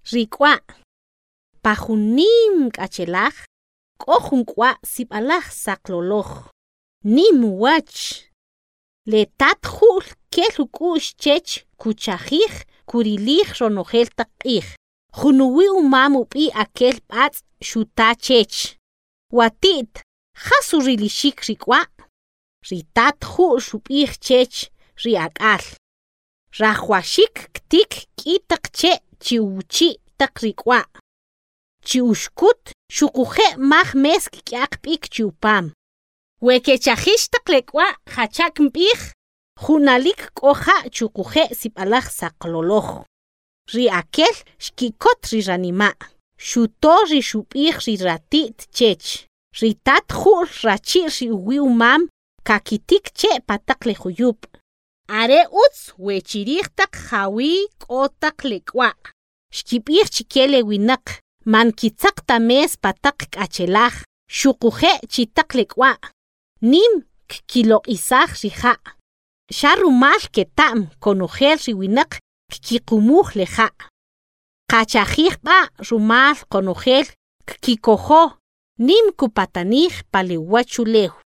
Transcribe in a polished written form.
Rikwa. Pajunim kachelaj. Kojunkwa sibalaj sakloloj. Nim wach. Le tathul kelukush chech kuchajij kurilij ronojel takij. Junuwi umamu pi aquel pats shuta chech. Watit, jasurrilishik rikwa. Ritat hu shupij chech riakal. Rajwashik ktik kitak che chiuchi tak rikwa. Chiushkut shukuje mag mesk kyak pik chiupam. Wekechajish tak lekwa hachak mpij. Junalik koja chukuje sibalaj sakloloj. Riakel shkikot riranima. Shuto rishupij riratit chech. Ritat hul rachir riuwiumam. Kakitik che patak lejuyup. Are uts wechirij tak jawi kotak lekwa. Shkipij chikele winak. Mankitsak tames patak kachelaj. Shukuje chitak lekwa. Nim kilo isaj rija. Sharumal ketam konojel riwinak kikumuj leja. Kachajij ba rumal konojel kikojo. Nim kupatanij paliwachulew.